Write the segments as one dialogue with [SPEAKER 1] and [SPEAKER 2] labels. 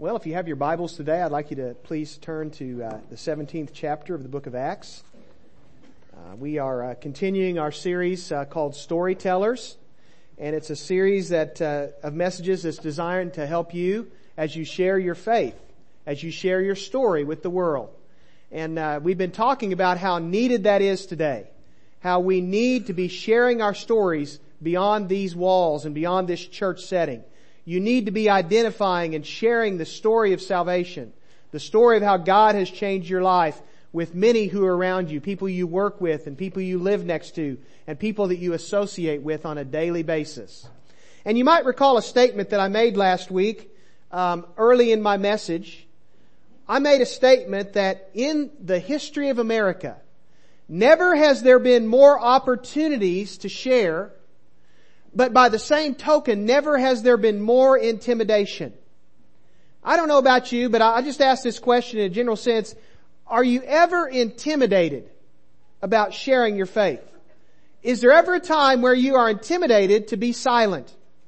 [SPEAKER 1] Well, if you have your Bibles today, I'd like you to please turn to the 17th chapter of the book of Acts. We are continuing our series called Storytellers, and it's a series of messages that's designed to help you as you share your faith, as you share your story with the world. And we've been talking about how needed that is today, how we need to be sharing our stories beyond these walls and beyond this church setting. You need to be identifying and sharing the story of salvation, the story of how God has changed your life with many who are around you, people you work with and people you live next to and people that you associate with on a daily basis. And you might recall a statement that I made last week, early in my message. I made a statement that in the history of America, never has there been more opportunities to share, but by the same token, never has there been more intimidation. I don't know about you, but I just ask this question in a general sense. Are you ever intimidated about sharing your faith? Is there ever a time where you are intimidated to be silent?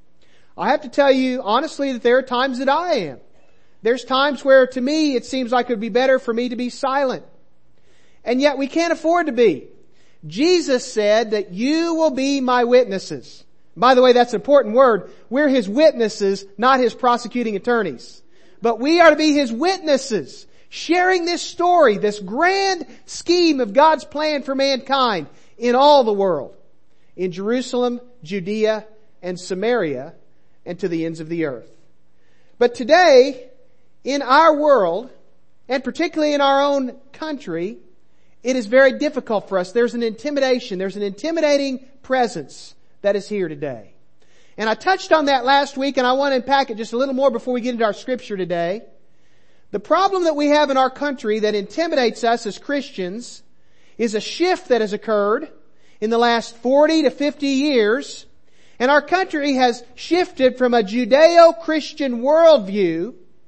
[SPEAKER 1] I have to tell you honestly that there are times that I am. There's times where to me it seems like it would be better for me to be silent. And yet we can't afford to be. Jesus said that you will be my witnesses. By the way, that's an important word. We're His witnesses, not His prosecuting attorneys. But we are to be His witnesses, sharing this story, this grand scheme of God's plan for mankind in all the world. In Jerusalem, Judea, and Samaria, and to the ends of the earth. But today, in our world, and particularly in our own country, it is very difficult for us. There's an intimidation, there's an intimidating presence that is here today. And I touched on that last week, and I want to unpack it just a little more before we get into our scripture today. The problem that we have in our country that intimidates us as Christians is a shift that has occurred in the last 40 to 50 years. And our country has shifted from a Judeo-Christian worldview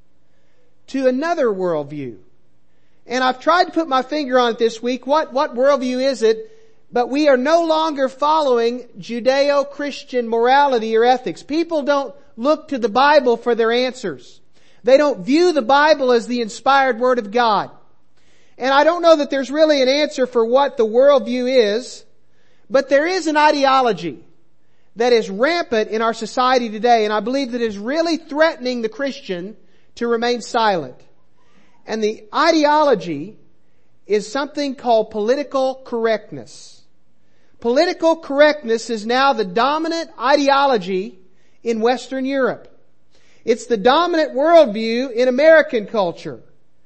[SPEAKER 1] to another worldview. And I've tried to put my finger on it this week. What worldview is it? But we are no longer following Judeo-Christian morality or ethics. People don't look to the Bible for their answers. They don't view the Bible as the inspired Word of God. And I don't know that there's really an answer for what the worldview is, but there is an ideology that is rampant in our society today, and I believe that it is really threatening the Christian to remain silent. And the ideology is something called political correctness. Political correctness is now the dominant ideology in Western Europe. It's the dominant worldview in American culture.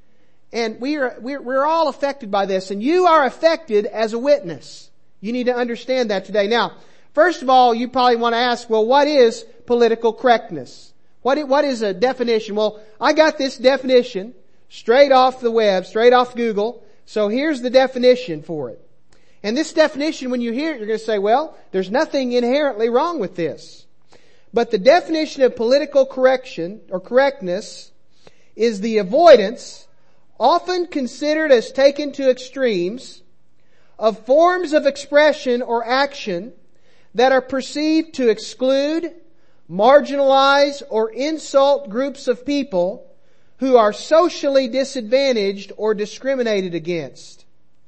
[SPEAKER 1] And we're all affected by this, and you are affected as a witness. You need to understand that today. Now, first of all, you probably want to ask, well, what is political correctness? What is a definition? Well, I got this definition straight off the web, straight off Google. So here's the definition for it. And this definition, when you hear it, you're going to say, well, there's nothing inherently wrong with this. But the definition of political correction or correctness is the avoidance, often considered as taken to extremes, of forms of expression or action that are perceived to exclude, marginalize, or insult groups of people who are socially disadvantaged or discriminated against.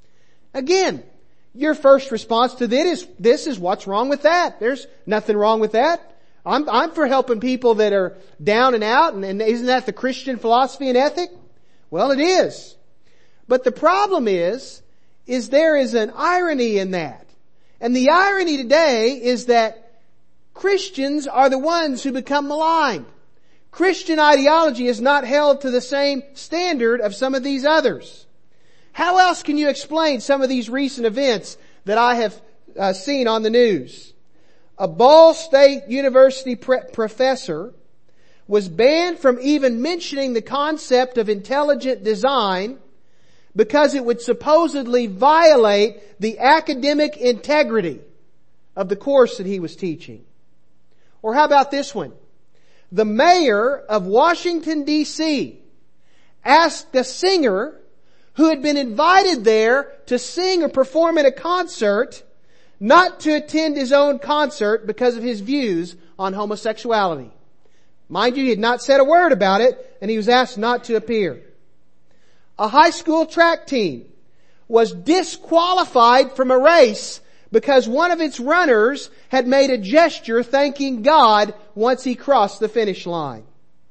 [SPEAKER 1] Again, your first response to this is what's wrong with that? There's nothing wrong with that. I'm for helping people that are down and out, and isn't that the Christian philosophy and ethic? Well, it is. But the problem is there is an irony in that. And the irony today is that Christians are the ones who become maligned. Christian ideology is not held to the same standard of some of these others. How else can you explain some of these recent events that I have seen on the news? A Ball State University professor was banned from even mentioning the concept of intelligent design because it would supposedly violate the academic integrity of the course that he was teaching. Or how about this one? The mayor of Washington, D.C. asked a singer who had been invited there to sing or perform at a concert not to attend his own concert because of his views on homosexuality. Mind you, he had not said a word about it, and he was asked not to appear. A high school track team was disqualified from a race because one of its runners had made a gesture thanking God once he crossed the finish line.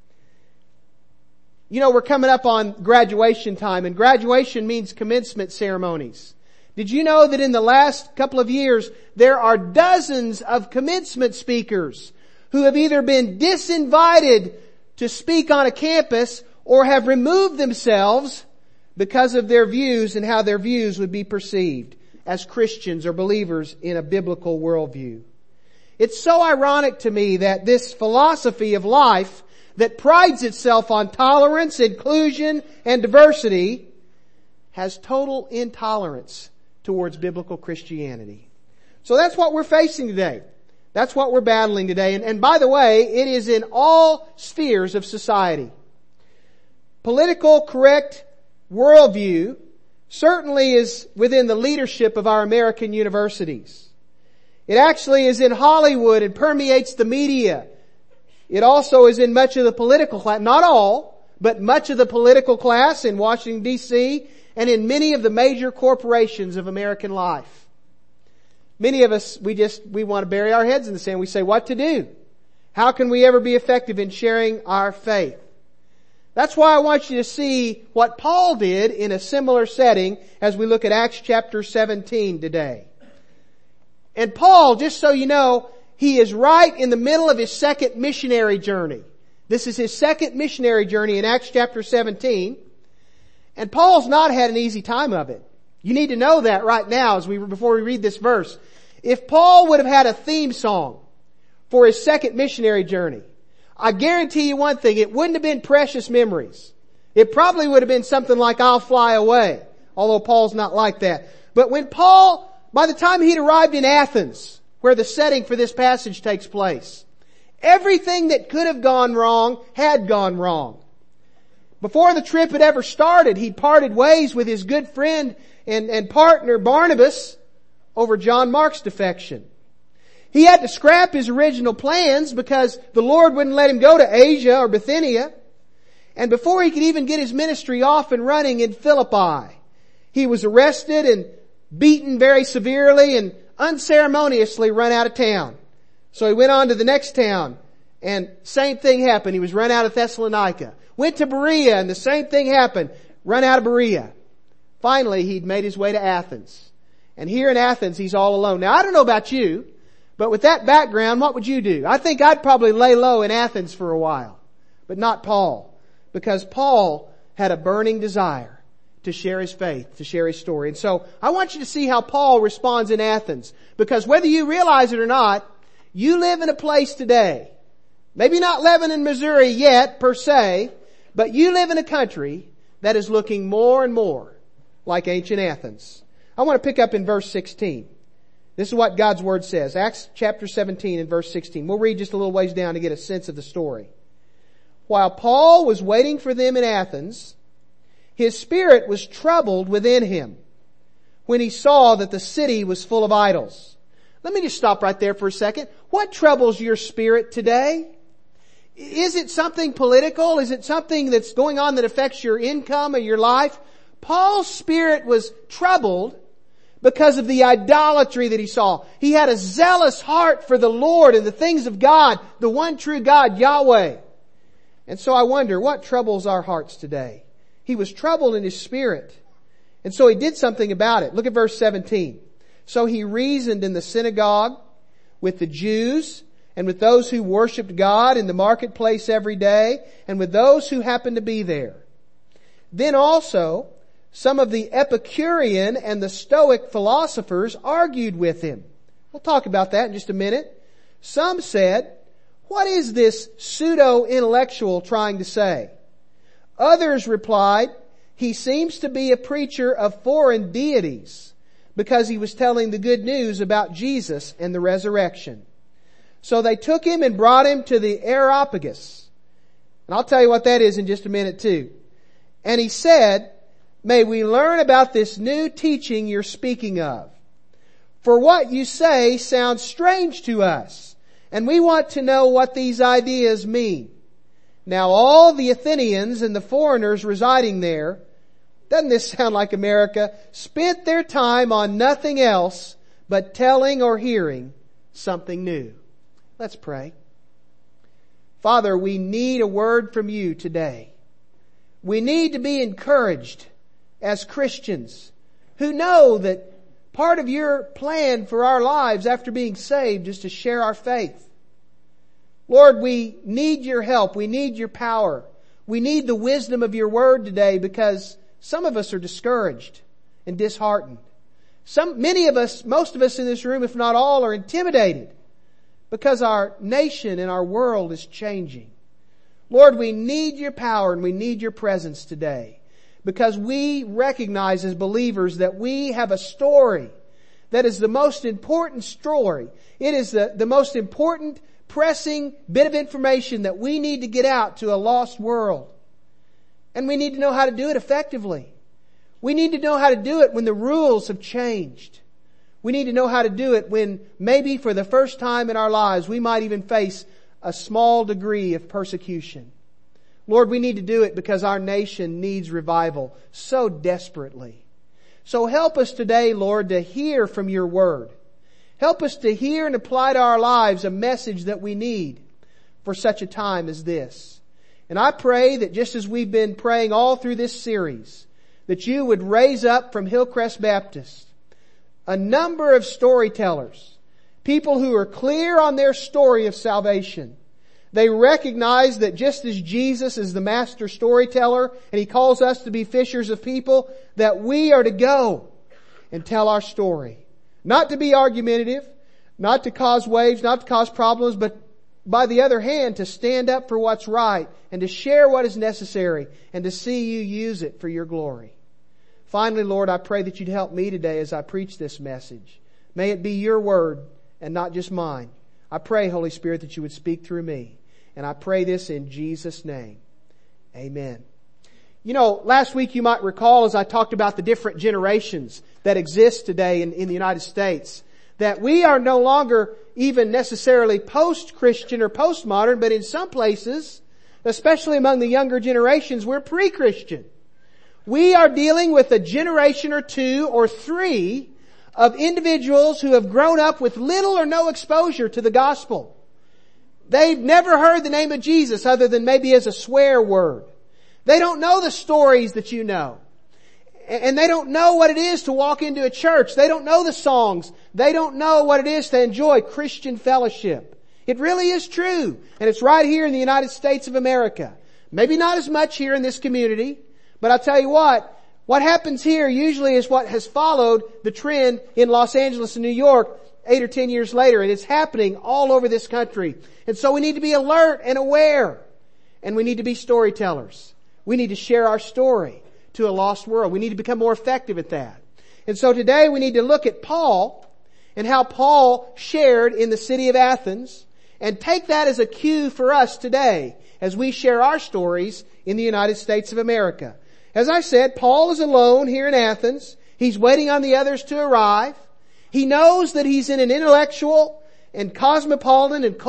[SPEAKER 1] You know, we're coming up on graduation time, and graduation means commencement ceremonies. Did you know that in the last couple of years, there are dozens of commencement speakers who have either been disinvited to speak on a campus or have removed themselves because of their views and how their views would be perceived as Christians or believers in a biblical worldview. It's so ironic to me that this philosophy of life that prides itself on tolerance, inclusion, and diversity has total intolerance towards biblical Christianity. So that's what we're facing today. That's what we're battling today. And by the way, it is in all spheres of society. Political correct worldview certainly is within the leadership of our American universities. It actually is in Hollywood and permeates the media. It also is in much of the political class, not all, but much of the political class in Washington, D.C., and in many of the major corporations of American life. Many of us, we want to bury our heads in the sand. We say, what to do? How can we ever be effective in sharing our faith? That's why I want you to see what Paul did in a similar setting as we look at Acts chapter 17 today. And Paul, just so you know, he is right in the middle of his second missionary journey. This is his second missionary journey in Acts chapter 17. And Paul's not had an easy time of it. You need to know that right now before we read this verse. If Paul would have had a theme song for his second missionary journey, I guarantee you one thing, it wouldn't have been Precious Memories. It probably would have been something like I'll Fly Away, although Paul's not like that. But when Paul, by the time he'd arrived in Athens, where the setting for this passage takes place, everything that could have gone wrong had gone wrong. Before the trip had ever started, he'd parted ways with his good friend and partner Barnabas over John Mark's defection. He had to scrap his original plans because the Lord wouldn't let him go to Asia or Bithynia. And before he could even get his ministry off and running in Philippi, he was arrested and beaten very severely and unceremoniously run out of town. So he went on to the next town and same thing happened. He was run out of Thessalonica. Went to Berea and the same thing happened. Run out of Berea. Finally, he'd made his way to Athens. And here in Athens, he's all alone. Now, I don't know about you, but with that background, what would you do? I think I'd probably lay low in Athens for a while. But not Paul. Because Paul had a burning desire to share his faith, to share his story. And so, I want you to see how Paul responds in Athens. Because whether you realize it or not, you live in a place today, maybe not Lebanon, Missouri yet, per se, but you live in a country that is looking more and more like ancient Athens. I want to pick up in verse 16. This is what God's Word says. Acts chapter 17 and verse 16. We'll read just a little ways down to get a sense of the story. While Paul was waiting for them in Athens, his spirit was troubled within him when he saw that the city was full of idols. Let me just stop right there for a second. What troubles your spirit today? Is it something political? Is it something that's going on that affects your income or your life? Paul's spirit was troubled because of the idolatry that he saw. He had a zealous heart for the Lord and the things of God, the one true God, Yahweh. And so I wonder, what troubles our hearts today? He was troubled in his spirit. And so he did something about it. Look at verse 17. So he reasoned in the synagogue with the Jews and with those who worshiped God in the marketplace every day and with those who happened to be there. Then also, some of the Epicurean and the Stoic philosophers argued with him. We'll talk about that in just a minute. Some said, what is this pseudo-intellectual trying to say? Others replied, he seems to be a preacher of foreign deities because he was telling the good news about Jesus and the resurrection. So they took him and brought him to the Areopagus. And I'll tell you what that is in just a minute too. And he said, may we learn about this new teaching you're speaking of. For what you say sounds strange to us, and we want to know what these ideas mean. Now all the Athenians and the foreigners residing there, doesn't this sound like America, spent their time on nothing else but telling or hearing something new. Let's pray. Father, we need a word from you today. We need to be encouraged as Christians who know that part of your plan for our lives after being saved is to share our faith. Lord, we need your help. We need your power. We need the wisdom of your word today because some of us are discouraged and disheartened. Many of us, most of us in this room, if not all, are intimidated because our nation and our world is changing. Lord, we need your power and we need your presence today because we recognize as believers that we have a story that is the most important story. It is the most important pressing bit of information that we need to get out to a lost world. And we need to know how to do it effectively. We need to know how to do it when the rules have changed. We need to know how to do it when maybe for the first time in our lives we might even face a small degree of persecution. Lord, we need to do it because our nation needs revival so desperately. So help us today, Lord, to hear from your word. Help us to hear and apply to our lives a message that we need for such a time as this. And I pray that just as we've been praying all through this series, that you would raise up from Hillcrest Baptist a number of storytellers, people who are clear on their story of salvation. They recognize that just as Jesus is the master storyteller and He calls us to be fishers of people, that we are to go and tell our story. Not to be argumentative, not to cause waves, not to cause problems, but by the other hand, to stand up for what's right and to share what is necessary and to see you use it for your glory. Finally, Lord, I pray that you'd help me today as I preach this message. May it be your word and not just mine. I pray, Holy Spirit, that you would speak through me. And I pray this in Jesus' name. Amen. You know, last week you might recall as I talked about the different generations that exist today in the United States, that we are no longer even necessarily post-Christian or postmodern, but in some places, especially among the younger generations, we're pre-Christian. We are dealing with a generation or two or three of individuals who have grown up with little or no exposure to the gospel. They've never heard the name of Jesus other than maybe as a swear word. They don't know the stories that you know. And they don't know what it is to walk into a church. They don't know the songs. They don't know what it is to enjoy Christian fellowship. It really is true. And it's right here in the United States of America. Maybe not as much here in this community. But I'll tell you what happens here usually is what has followed the trend in Los Angeles and New York 8 or 10 years later. And it's happening all over this country. And so we need to be alert and aware. And we need to be storytellers. We need to share our story to a lost world. We need to become more effective at that. And so today we need to look at Paul and how Paul shared in the city of Athens and take that as a cue for us today as we share our stories in the United States of America. As I said, Paul is alone here in Athens. He's waiting on the others to arrive. He knows that he's in an intellectual and cosmopolitan and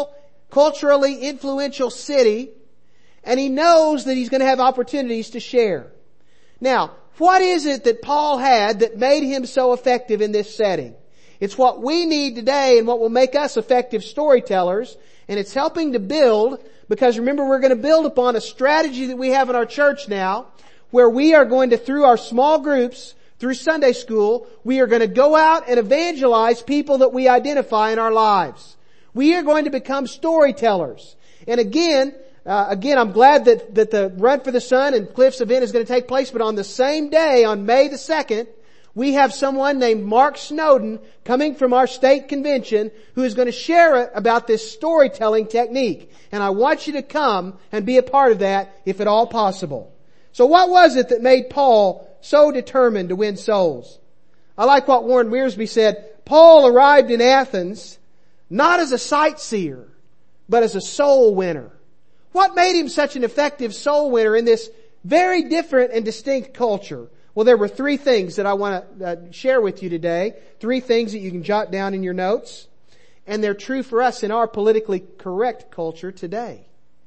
[SPEAKER 1] culturally influential city. And he knows that he's going to have opportunities to share. Now, what is it that Paul had that made him so effective in this setting? It's what we need today and what will make us effective storytellers. And it's helping to build, because remember, we're going to build upon a strategy that we have in our church now, where we are going to, through our small groups, through Sunday school, we are going to go out and evangelize people that we identify in our lives. We are going to become storytellers. And again, I'm glad that the Run for the Sun and Cliffs event is going to take place, but on the same day, on May the 2nd, we have someone named Mark Snowden coming from our state convention who is going to share about this storytelling technique. And I want you to come and be a part of that if at all possible. So what was it that made Paul so determined to win souls? I like what Warren Wiersbe said. Paul arrived in Athens not as a sightseer, but as a soul winner. What made him such an effective soul winner in this very different and distinct culture? Well, there were three things that I want to share with you today. Three things that you can jot down in your notes. And they're true for us in our politically correct culture today.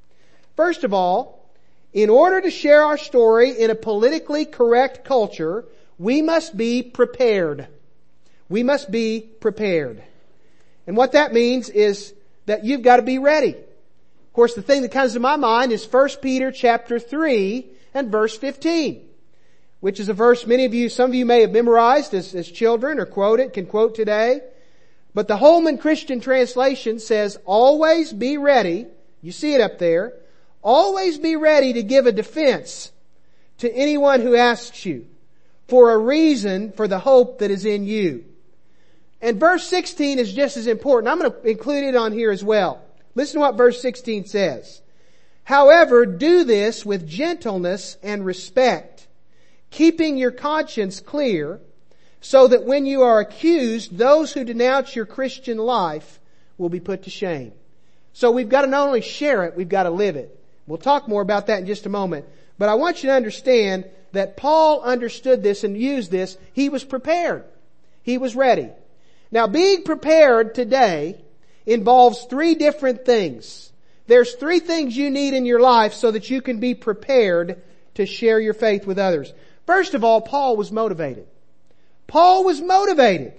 [SPEAKER 1] First of all, in order to share our story in a politically correct culture, we must be prepared. We must be prepared. And what that means is that you've got to be ready. Of course, the thing that comes to my mind is 1 Peter chapter 3 and verse 15, which is a verse some of you may have memorized as children or can quote today. But the Holman Christian Translation says, always be ready. You see it up there. Always be ready to give a defense to anyone who asks you for a reason for the hope that is in you. And verse 16 is just as important. I'm going to include it on here as well. Listen to what verse 16 says. However, do this with gentleness and respect, keeping your conscience clear, so that when you are accused, those who denounce your Christian life will be put to shame. So we've got to not only share it, we've got to live it. We'll talk more about that in just a moment. But I want you to understand that Paul understood this and used this. He was prepared. He was ready. Now, being prepared today involves three different things. There's three things you need in your life so that you can be prepared to share your faith with others. First of all, Paul was motivated. Paul was motivated.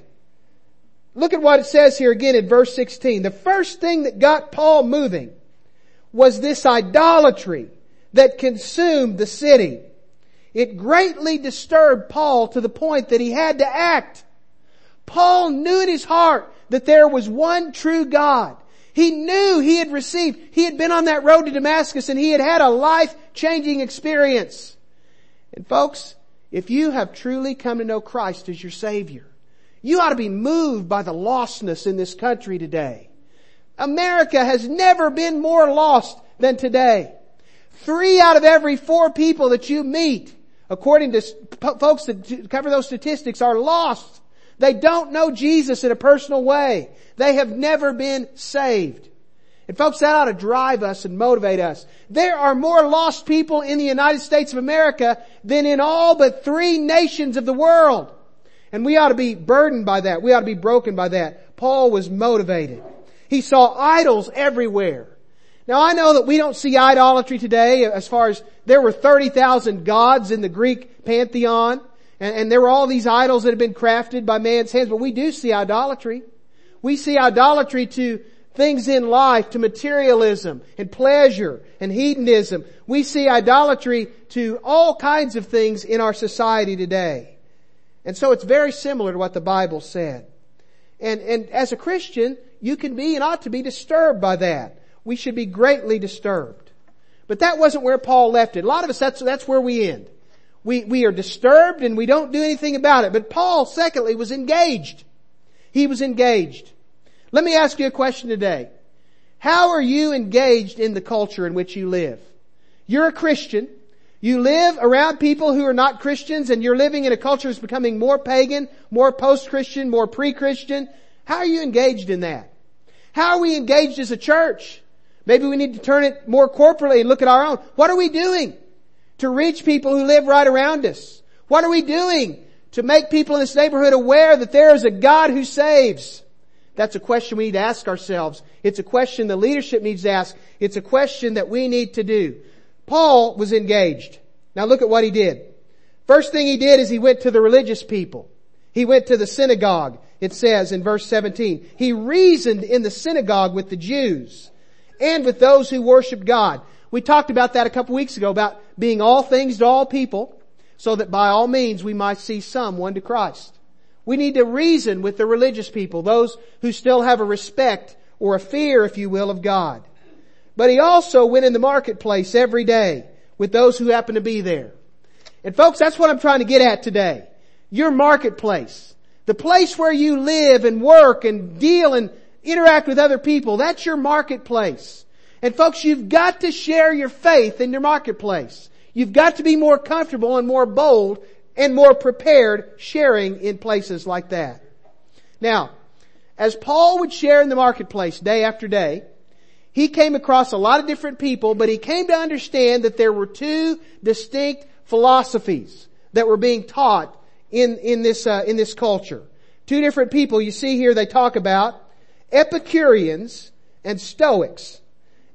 [SPEAKER 1] Look at what it says here again in verse 16. The first thing that got Paul moving was this idolatry that consumed the city. It greatly disturbed Paul to the point that he had to act. Paul knew in his heart that there was one true God. He knew he had been on that road to Damascus and he had had a life-changing experience. And folks, if you have truly come to know Christ as your Savior, you ought to be moved by the lostness in this country today. America has never been more lost than today. 3 out of every 4 people that you meet, according to folks that cover those statistics, are lost. They don't know Jesus in a personal way. They have never been saved. And folks, that ought to drive us and motivate us. There are more lost people in the United States of America than in all but 3 nations of the world. And we ought to be burdened by that. We ought to be broken by that. Paul was motivated. He saw idols everywhere. Now I know that we don't see idolatry today as far as there were 30,000 gods in the Greek pantheon. And there were all these idols that had been crafted by man's hands, but we do see idolatry. We see idolatry to things in life, to materialism and pleasure and hedonism. We see idolatry to all kinds of things in our society today. And so it's very similar to what the Bible said. And as a Christian, you can be and ought to be disturbed by that. We should be greatly disturbed. But that wasn't where Paul left it. A lot of us, that's where we end. We are disturbed and we don't do anything about it. But Paul, secondly, was engaged. He was engaged. Let me ask you a question today. How are you engaged in the culture in which you live? You're a Christian. You live around people who are not Christians, and you're living in a culture that's becoming more pagan, more post-Christian, more pre-Christian. How are you engaged in that? How are we engaged as a church? Maybe we need to turn it more corporately and look at our own. What are we doing to reach people who live right around us? What are we doing to make people in this neighborhood aware that there is a God who saves? That's a question we need to ask ourselves. It's a question the leadership needs to ask. It's a question that we need to do. Paul was engaged. Now look at what he did. First thing he did is he went to the religious people. He went to the synagogue. It says in verse 17, he reasoned in the synagogue with the Jews and with those who worshiped God. We talked about that a couple weeks ago, about being all things to all people, so that by all means we might see some won to Christ. We need to reason with the religious people, those who still have a respect or a fear, if you will, of God. But he also went in the marketplace every day with those who happen to be there. And folks, that's what I'm trying to get at today. Your marketplace. The place where you live and work and deal and interact with other people. That's your marketplace. And folks, you've got to share your faith in your marketplace. You've got to be more comfortable and more bold and more prepared sharing in places like that. Now, as Paul would share in the marketplace day after day, he came across a lot of different people, but he came to understand that there were 2 distinct philosophies that were being taught in this culture. 2 different people. You see here they talk about Epicureans and Stoics.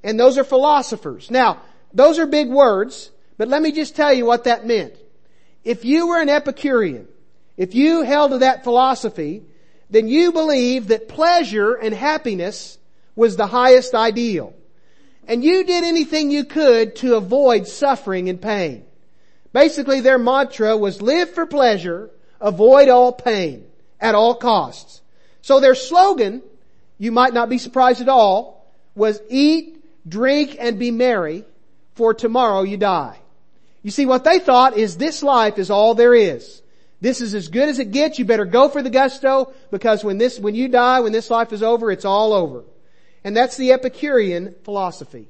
[SPEAKER 1] And those are philosophers. Now, those are big words, but let me just tell you what that meant. If you were an Epicurean, if you held to that philosophy, then you believed that pleasure and happiness was the highest ideal. And you did anything you could to avoid suffering and pain. Basically, their mantra was live for pleasure, avoid all pain at all costs. So their slogan, you might not be surprised at all, was eat, drink, and be merry, for tomorrow you die. You see, what they thought is this life is all there is. This is as good as it gets. You better go for the gusto, because when you die, when this life is over, it's all over. And that's the Epicurean philosophy.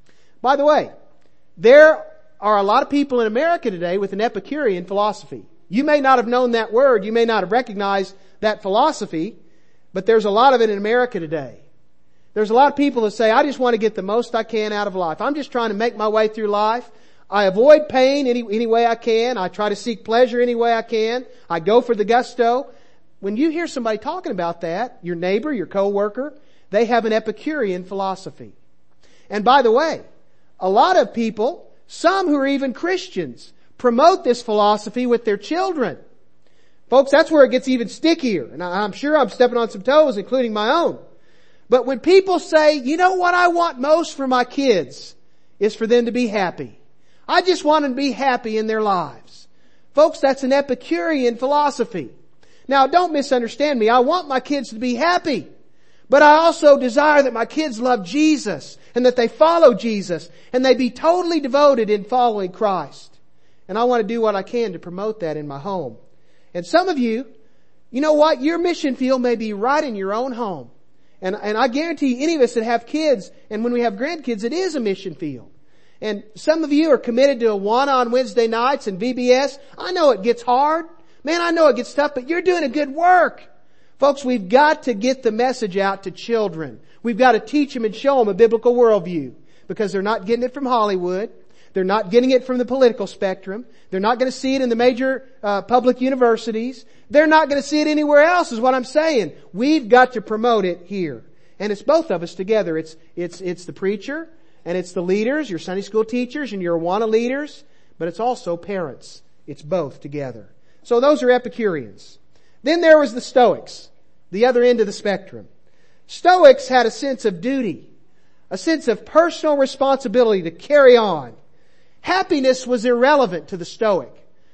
[SPEAKER 1] By the way, there are a lot of people in America today with an Epicurean philosophy. You may not have known that word, you may not have recognized that philosophy, but there's a lot of it in America today. There's a lot of people that say, I just want to get the most I can out of life. I'm just trying to make my way through life. I avoid pain any way I can. I try to seek pleasure any way I can. I go for the gusto. When you hear somebody talking about that, your neighbor, your coworker, they have an Epicurean philosophy. And by the way, a lot of people, some who are even Christians, promote this philosophy with their children. Folks, that's where it gets even stickier. And I'm sure I'm stepping on some toes, including my own. But when people say, you know what I want most for my kids is for them to be happy. I just want them to be happy in their lives. Folks, that's an Epicurean philosophy. Now, don't misunderstand me. I want my kids to be happy. But I also desire that my kids love Jesus and that they follow Jesus and they be totally devoted in following Christ. And I want to do what I can to promote that in my home. And some of you, you know what? Your mission field may be right in your own home. And I guarantee any of us that have kids, and when we have grandkids, it is a mission field. And some of you are committed to Awana on Wednesday nights and VBS. I know it gets hard. Man, I know it gets tough, but you're doing a good work. Folks, we've got to get the message out to children. We've got to teach them and show them a biblical worldview, because they're not getting it from Hollywood. They're not getting it from the political spectrum. They're not going to see it in the major public universities. They're not going to see it anywhere else, is what I'm saying. We've got to promote it here. And it's both of us together. It's the preacher, and it's the leaders, your Sunday school teachers and your Awana leaders, but it's also parents. It's both together. So those are Epicureans. Then there was the Stoics, the other end of the spectrum. Stoics had a sense of duty, a sense of personal responsibility to carry on. Happiness was irrelevant to the Stoic.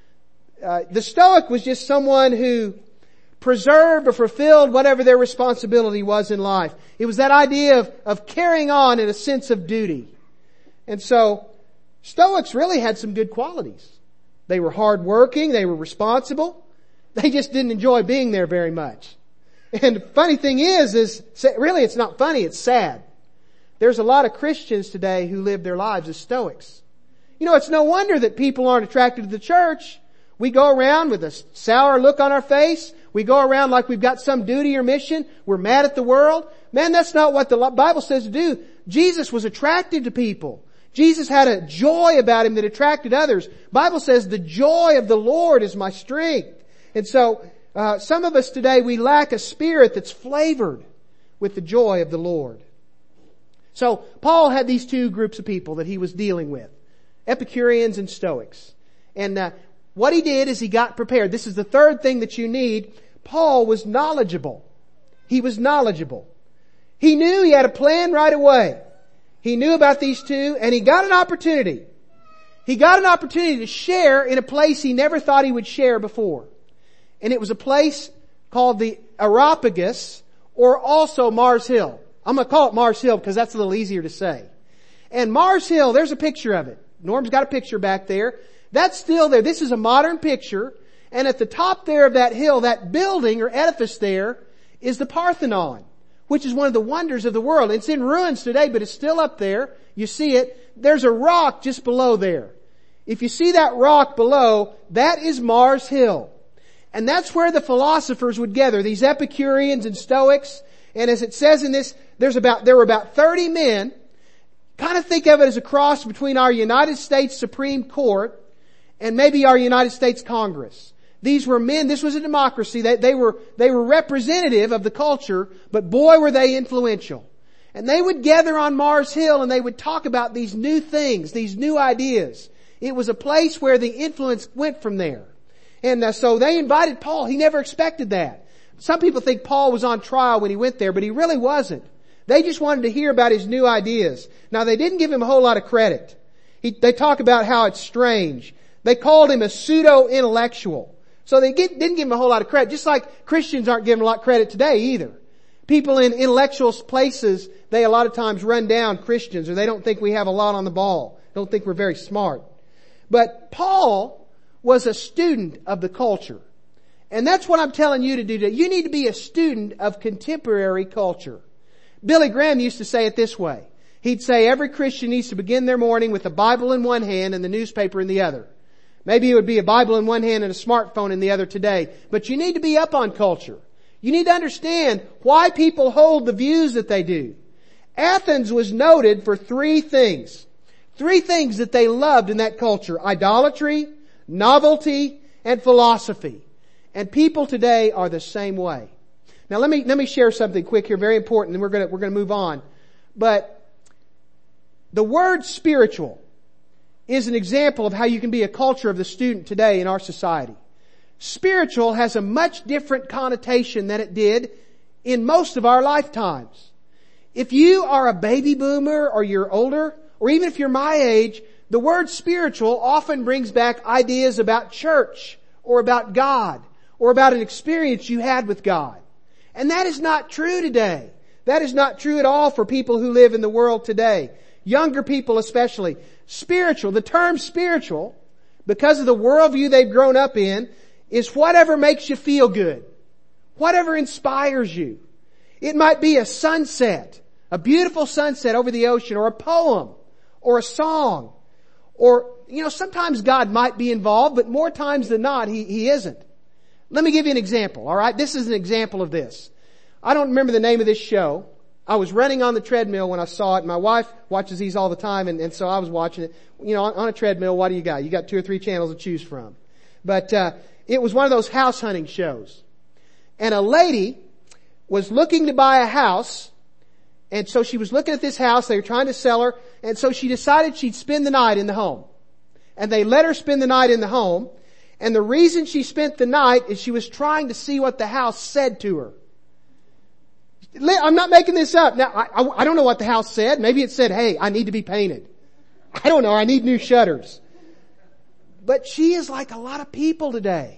[SPEAKER 1] The Stoic was just someone who preserved or fulfilled whatever their responsibility was in life. It was that idea of carrying on in a sense of duty. And so, Stoics really had some good qualities. They were hardworking, they were responsible. They just didn't enjoy being there very much. And the funny thing is really it's not funny, it's sad. There's a lot of Christians today who live their lives as Stoics. You know, it's no wonder that people aren't attracted to the church. We go around with a sour look on our face. We go around like we've got some duty or mission. We're mad at the world. Man, that's not what the Bible says to do. Jesus was attracted to people. Jesus had a joy about him that attracted others. Bible says the joy of the Lord is my strength. And so, some of us today, we lack a spirit that's flavored with the joy of the Lord. So, Paul had these two groups of people that he was dealing with. Epicureans and Stoics. And what he did is he got prepared. This is the third thing that you need. Paul was knowledgeable. He was knowledgeable. He knew he had a plan right away. He knew about these two, and he got an opportunity. He got an opportunity to share in a place he never thought he would share before. And it was a place called the Areopagus, or also Mars Hill. I'm going to call it Mars Hill because that's a little easier to say. And Mars Hill, there's a picture of it. Norm's got a picture back there. That's still there. This is a modern picture. And at the top there of that hill, that building or edifice there is the Parthenon, which is one of the wonders of the world. It's in ruins today, but it's still up there. You see it. There's a rock just below there. If you see that rock below, that is Mars Hill. And that's where the philosophers would gather, these Epicureans and Stoics. And as it says in this, there were about 30 men. Kind of think of it as a cross between our United States Supreme Court and maybe our United States Congress. These were men, this was a democracy. They were representative of the culture, but boy were they influential. And they would gather on Mars Hill and they would talk about these new things, these new ideas. It was a place where the influence went from there. And so they invited Paul. He never expected that. Some people think Paul was on trial when he went there, but he really wasn't. They just wanted to hear about his new ideas. Now they didn't give him a whole lot of credit. They talk about how it's strange. They called him a pseudo-intellectual. So they didn't give him a whole lot of credit, just like Christians aren't given a lot of credit today either. People in intellectual places, they a lot of times run down Christians, or they don't think we have a lot on the ball. Don't think we're very smart. But Paul was a student of the culture. And that's what I'm telling you to do today. You need to be a student of contemporary culture. Billy Graham used to say it this way. He'd say every Christian needs to begin their morning with a Bible in one hand and the newspaper in the other. Maybe it would be a Bible in one hand and a smartphone in the other today. But you need to be up on culture. You need to understand why people hold the views that they do. Athens was noted for three things. Three things that they loved in that culture. Idolatry, novelty, and philosophy. And people today are the same way. Now let me share something quick here, very important, and we're gonna move on. But the word spiritual is an example of how you can be a culture of the student today in our society. Spiritual has a much different connotation than it did in most of our lifetimes. If you are a baby boomer or you're older, or even if you're my age, the word spiritual often brings back ideas about church or about God or about an experience you had with God. And that is not true today. That is not true at all for people who live in the world today. Younger people especially. Spiritual, the term spiritual, because of the worldview they've grown up in, is whatever makes you feel good. Whatever inspires you. It might be a sunset, a beautiful sunset over the ocean, or a poem, or a song. Or, sometimes God might be involved, but more times than not, He isn't. Let me give you an example, alright? This is an example of this. I don't remember the name of this show. I was running on the treadmill when I saw it. My wife watches these all the time, and so I was watching it. On a treadmill, what do you got? You got 2 or 3 channels to choose from. But, it was one of those house hunting shows. And a lady was looking to buy a house. And so she was looking at this house. They were trying to sell her. And so she decided she'd spend the night in the home. And they let her spend the night in the home. And the reason she spent the night is she was trying to see what the house said to her. I'm not making this up. Now, I don't know what the house said. Maybe it said, hey, I need to be painted. I don't know. I need new shutters. But she is like a lot of people today.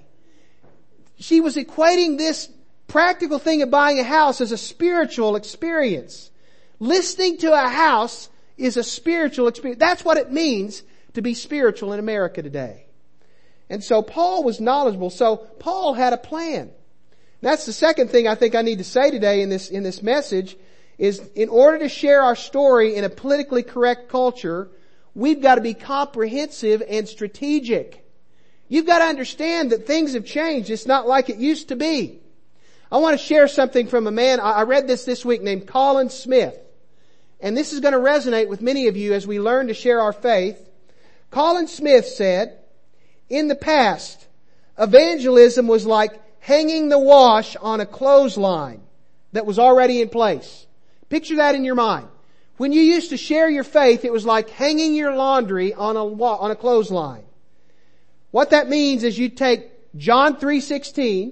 [SPEAKER 1] She was equating this practical thing of buying a house as a spiritual experience. Listening to a house is a spiritual experience. That's what it means to be spiritual in America today. And so Paul was knowledgeable. So Paul had a plan. That's the second thing I think I need to say today in this message is in order to share our story in a politically correct culture, we've got to be comprehensive and strategic. You've got to understand that things have changed. It's not like it used to be. I want to share something from a man, I read this week, named Colin Smith. And this is going to resonate with many of you as we learn to share our faith. Colin Smith said, in the past, evangelism was like hanging the wash on a clothesline that was already in place. Picture that in your mind. When you used to share your faith, it was like hanging your laundry on a clothesline. What that means is you take John 3:16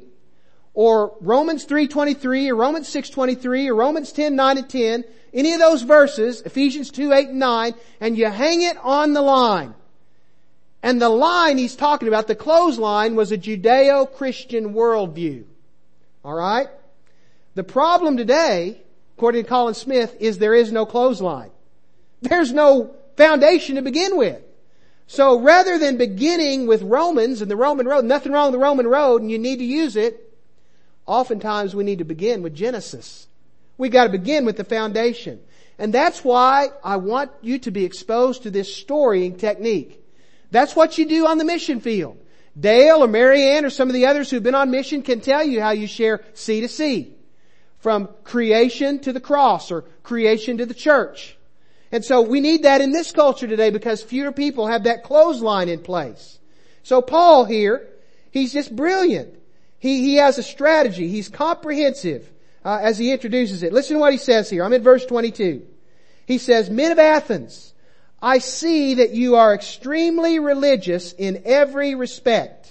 [SPEAKER 1] or Romans 3:23 or Romans 6:23 or Romans 10:9 and 10, any of those verses, Ephesians 2:8 and 9, and you hang it on the line. And the line he's talking about, the clothesline, was a Judeo-Christian worldview. Alright? The problem today, according to Colin Smith, is there is no clothesline. There's no foundation to begin with. So rather than beginning with Romans and the Roman road, nothing wrong with the Roman road and you need to use it, oftentimes we need to begin with Genesis. We got to begin with the foundation. And that's why I want you to be exposed to this storying technique. That's what you do on the mission field. Dale or Marianne or some of the others who've been on mission can tell you how you share C to C. From creation to the cross or creation to the church. And so we need that in this culture today because fewer people have that clothesline in place. So Paul here, he's just brilliant. He has a strategy. He's comprehensive. as he introduces it. Listen to what he says here. I'm in verse 22. He says, "Men of Athens, I see that you are extremely religious in every respect."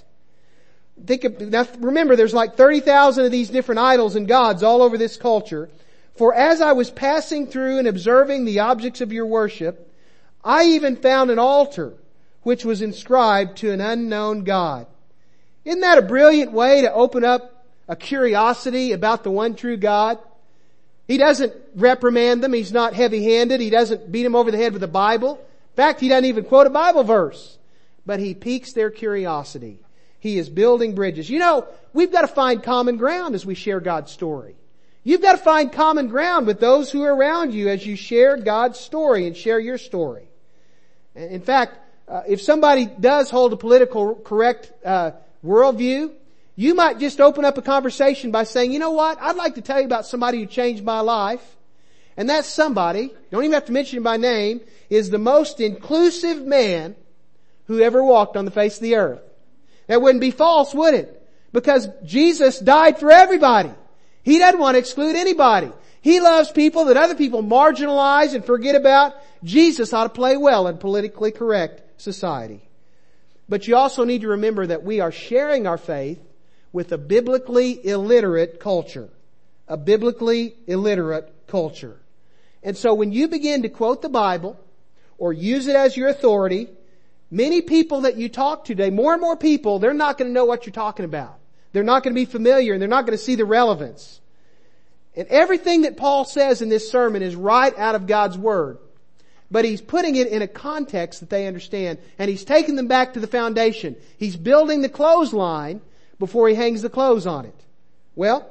[SPEAKER 1] Now remember, there's like 30,000 of these different idols and gods all over this culture. "For as I was passing through and observing the objects of your worship, I even found an altar which was inscribed to an unknown God." Isn't that a brilliant way to open up a curiosity about the one true God? He doesn't reprimand them. He's not heavy-handed. He doesn't beat them over the head with the Bible. In fact, he doesn't even quote a Bible verse. But he piques their curiosity. He is building bridges. You know, we've got to find common ground as we share God's story. You've got to find common ground with those who are around you as you share God's story and share your story. In fact, if somebody does hold a political correct worldview, you might just open up a conversation by saying, "You know what? I'd like to tell you about somebody who changed my life." And that somebody, don't even have to mention him by name, is the most inclusive man who ever walked on the face of the earth. That wouldn't be false, would it? Because Jesus died for everybody. He doesn't want to exclude anybody. He loves people that other people marginalize and forget about. Jesus ought to play well in politically correct society. But you also need to remember that we are sharing our faith with a biblically illiterate culture. A biblically illiterate culture. And so when you begin to quote the Bible or use it as your authority, many people that you talk to today, more and more people, they're not going to know what you're talking about. They're not going to be familiar and they're not going to see the relevance. And everything that Paul says in this sermon is right out of God's Word. But he's putting it in a context that they understand. And he's taking them back to the foundation. He's building the clothesline before he hangs the clothes on it. Well,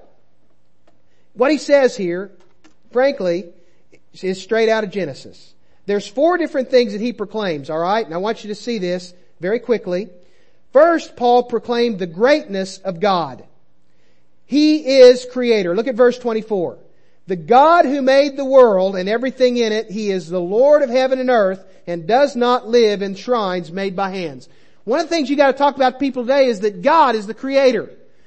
[SPEAKER 1] what he says here, frankly, is straight out of Genesis. There's 4 different things that he proclaims, alright? And I want you to see this very quickly. First, Paul proclaimed the greatness of God. He is creator. Look at verse 24. "The God who made the world and everything in it, He is the Lord of heaven and earth and does not live in shrines made by hands." One of the things you got to talk about to people today is that God is the creator.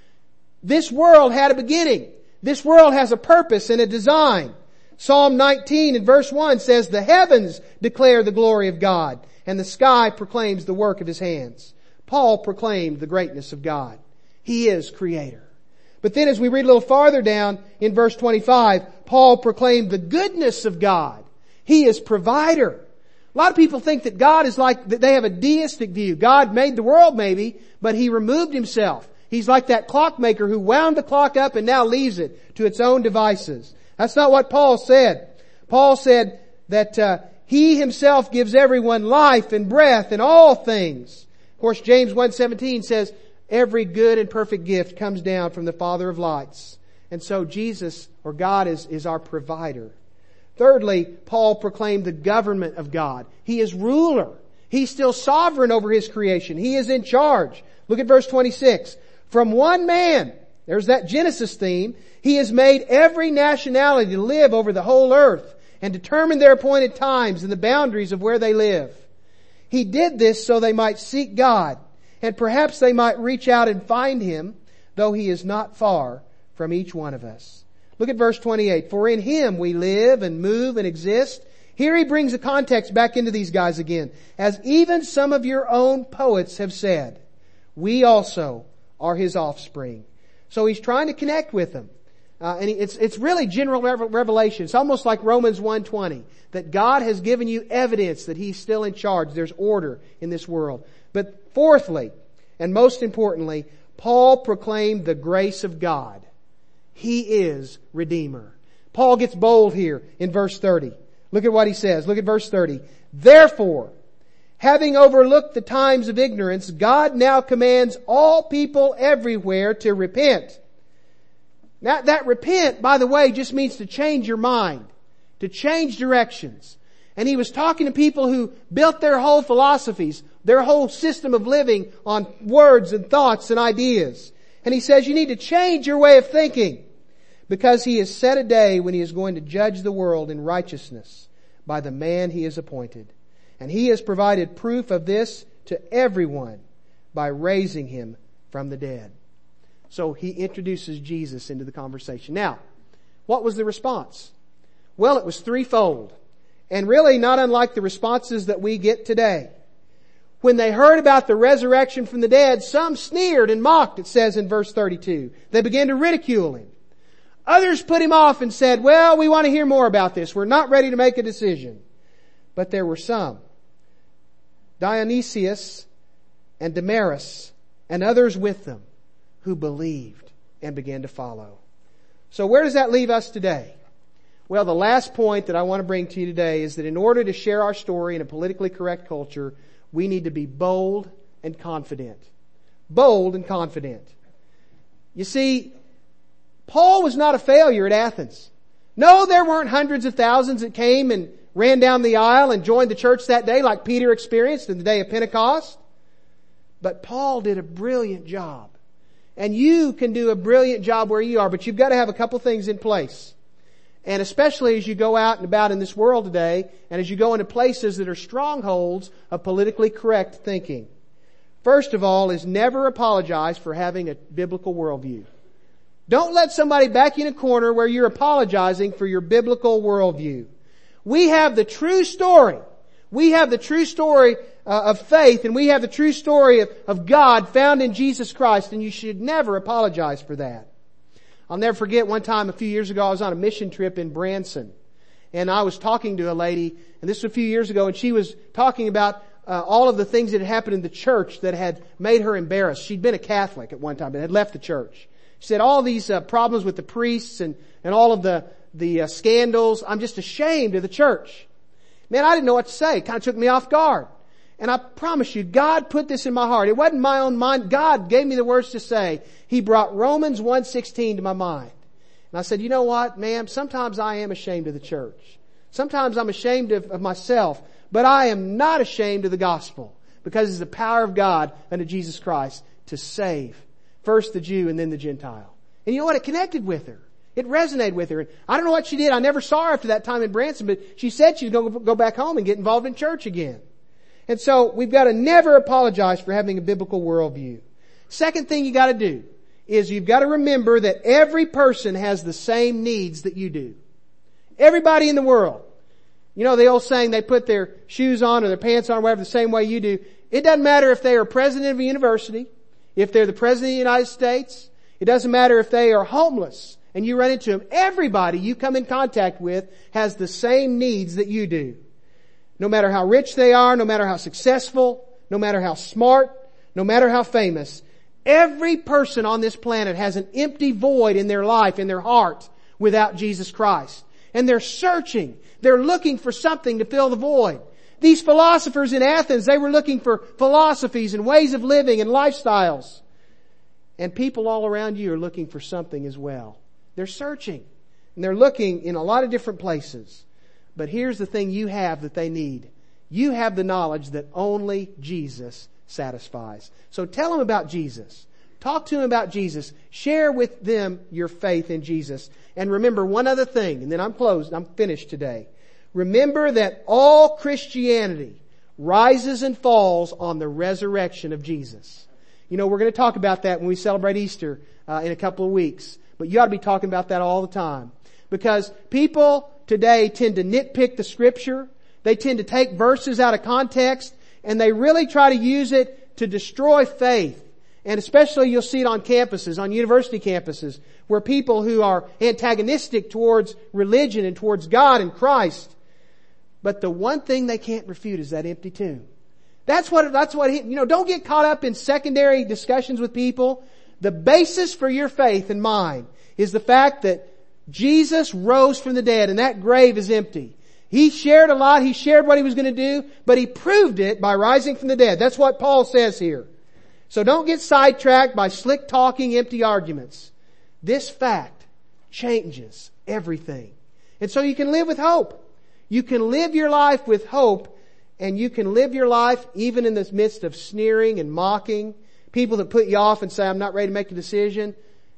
[SPEAKER 1] This world had a beginning. This world has a purpose and a design. Psalm 19 and verse 1 says, "The heavens declare the glory of God, and the sky proclaims the work of His hands." Paul proclaimed the greatness of God. He is creator. But then as we read a little farther down in verse 25, Paul proclaimed the goodness of God. He is provider. A lot of people think that God is like, that they have a deistic view. God made the world maybe, but He removed Himself. He's like that clockmaker who wound the clock up and now leaves it to its own devices. That's not what Paul said. Paul said that He Himself gives everyone life and breath and all things. Of course, James 1:17 says, "Every good and perfect gift comes down from the Father of lights." And so Jesus, or God, is our provider. Thirdly, Paul proclaimed the government of God. He is ruler. He's still sovereign over His creation. He is in charge. Look at verse 26. "From one man," there's that Genesis theme, "He has made every nationality to live over the whole earth and determined their appointed times and the boundaries of where they live. He did this so they might seek God, and perhaps they might reach out and find Him, though He is not far from each one of us." Look at verse 28. "For in Him we live and move and exist." Here he brings a context back into these guys again. "As even some of your own poets have said, we also are His offspring." So he's trying to connect with them. And it's really general revelation. It's almost like Romans 1:20, that God has given you evidence that He's still in charge. There's order in this world. But fourthly, and most importantly, Paul proclaimed the grace of God. He is Redeemer. Paul gets bold here in verse 30. Look at what he says. Look at verse 30. "Therefore, having overlooked the times of ignorance, God now commands all people everywhere to repent." Now, that repent, by the way, just means to change your mind, to change directions. And he was talking to people who built their whole philosophies, their whole system of living on words and thoughts and ideas. And he says you need to change your way of thinking, because He has set a day when He is going to judge the world in righteousness by the man He has appointed. And He has provided proof of this to everyone by raising Him from the dead. So he introduces Jesus into the conversation. Now, What was the response? Well, it was threefold. And really not unlike the responses that we get today. When they heard about the resurrection from the dead, some sneered and mocked, it says in verse 32. They began to ridicule him. Others put him off and said, well, we want to hear more about this. We're not ready to make a decision. But there were some, Dionysius and Damaris and others with them, who believed and began to follow. So where does that leave us today? Well, the last point that I want to bring to you today is that in order to share our story in a politically correct culture, we need to be bold and confident. Bold and confident. You see, Paul was not a failure at Athens. No, there weren't hundreds of thousands that came and ran down the aisle and joined the church that day like Peter experienced in the day of Pentecost. But Paul did a brilliant job. And you can do a brilliant job where you are, but you've got to have a couple things in place. And especially as you go out and about in this world today, and as you go into places that are strongholds of politically correct thinking. First of all is never apologize for having a biblical worldview. Don't let somebody back you in a corner where you're apologizing for your biblical worldview. We have the true story. We have the true story of faith, and we have the true story of God found in Jesus Christ, and you should never apologize for that. I'll never forget one time a few years ago, I was on a mission trip in Branson. And I was talking to a lady, and this was a few years ago, and she was talking about all of the things that had happened in the church that had made her embarrassed. She'd been a Catholic at one time, but had left the church. She said all these problems with the priests and all of the scandals. I'm just ashamed of the church. Man, I didn't know what to say. It kind of took me off guard. And I promise you, God put this in my heart. It wasn't my own mind. God gave me the words to say. He brought Romans 1:16 to my mind. And I said, you know what, ma'am? Sometimes I am ashamed of the church. Sometimes I'm ashamed of myself. But I am not ashamed of the gospel. Because it's the power of God unto Jesus Christ to save. First the Jew and then the Gentile. And you know what? It connected with her. It resonated with her. And I don't know what she did. I never saw her after that time in Branson. But she said she was going to go back home and get involved in church again. And so we've got to never apologize for having a biblical worldview. Second thing you got to do is you've got to remember that every person has the same needs that you do. Everybody in the world. You know the old saying, they put their shoes on or their pants on, whatever, the same way you do. It doesn't matter if they are president of a university, if they're the president of the United States. It doesn't matter if they are homeless and you run into them. Everybody you come in contact with has the same needs that you do. No matter how rich they are, no matter how successful, no matter how smart, no matter how famous, every person on this planet has an empty void in their life, in their heart, without Jesus Christ. And they're searching. They're looking for something to fill the void. These philosophers in Athens, they were looking for philosophies and ways of living and lifestyles. And people all around you are looking for something as well. They're searching. And they're looking in a lot of different places. But here's the thing you have that they need. You have the knowledge that only Jesus satisfies. So tell them about Jesus. Talk to them about Jesus. Share with them your faith in Jesus. And remember one other thing, and then I'm closed. I'm finished today. Remember that all Christianity rises and falls on the resurrection of Jesus. You know, we're going to talk about that when we celebrate Easter in a couple of weeks. But you ought to be talking about that all the time. Because people today tend to nitpick the Scripture. They tend to take verses out of context, and they really try to use it to destroy faith. And especially you'll see it on campuses, on university campuses, where people who are antagonistic towards religion and towards God and Christ. But the one thing they can't refute is that empty tomb. That's what, don't get caught up in secondary discussions with people. The basis for your faith and mine is the fact that Jesus rose from the dead and that grave is empty. He shared a lot. He shared what He was going to do, but He proved it by rising from the dead. That's what Paul says here. So don't get sidetracked by slick talking, empty arguments. This fact changes everything. And so you can live with hope. You can live your life with hope, and you can live your life even in the midst of sneering and mocking, people that put you off and say, I'm not ready to make a decision.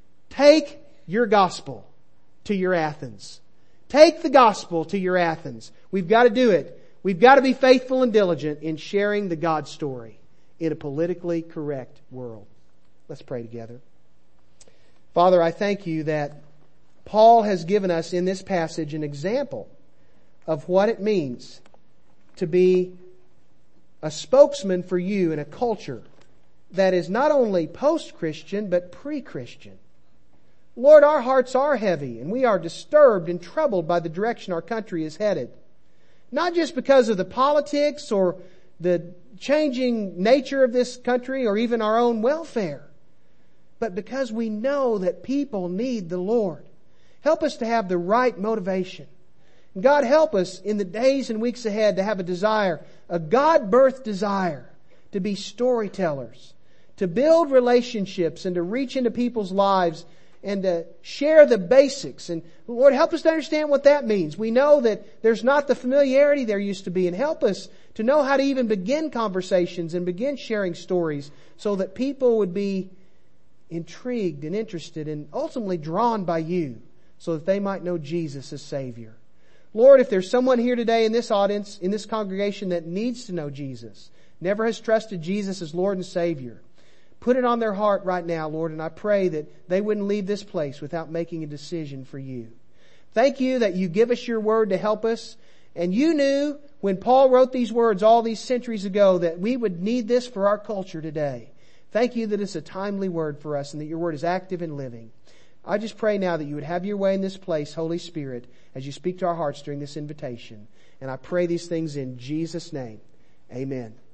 [SPEAKER 1] Take your gospel to your Athens. Take the gospel to your Athens. We've got to do it. We've got to be faithful and diligent in sharing the God story in a politically correct world. Let's pray together. Father, I thank You that Paul has given us in this passage an example of what it means to be a spokesman for you in a culture that is not only post-Christian but pre-Christian. Lord, our hearts are heavy and we are disturbed and troubled by the direction our country is headed. Not just because of the politics or the changing nature of this country or even our own welfare, but because we know that people need the Lord. Help us to have the right motivation. And God, help us in the days and weeks ahead to have a desire, a God-birthed desire to be storytellers, to build relationships and to reach into people's lives and to share the basics. And Lord, help us to understand what that means. We know that there's not the familiarity there used to be, and help us to know how to even begin conversations and begin sharing stories so that people would be intrigued and interested and ultimately drawn by you so that they might know Jesus as Savior. Lord, if there's someone here today in this audience, in this congregation that needs to know Jesus, never has trusted Jesus as Lord and Savior, put it on their heart right now, Lord, and I pray that they wouldn't leave this place without making a decision for you. Thank you that you give us your word to help us. And you knew when Paul wrote these words all these centuries ago that we would need this for our culture today. Thank you that it's a timely word for us and that your word is active and living. I just pray now that you would have your way in this place, Holy Spirit, as you speak to our hearts during this invitation. And I pray these things in Jesus' name. Amen.